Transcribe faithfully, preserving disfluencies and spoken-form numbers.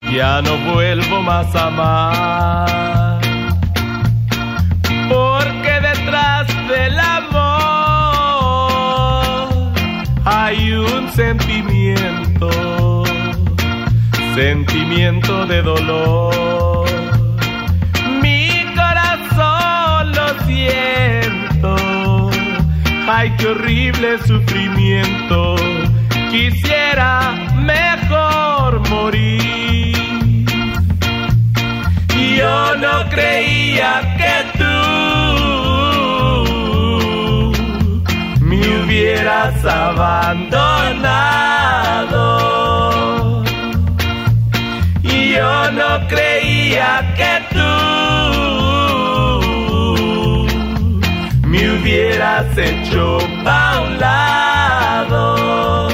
ya no vuelvo más a amar, porque detrás del amor hay un sentimiento, sentimiento de dolor. Mi corazón lo siento, ay, qué horrible sufrimiento. Quisiera mejor morir. Yo no creía que tú me hubieras abandonado. Yo no creía que tú me hubieras hecho pa' un lado.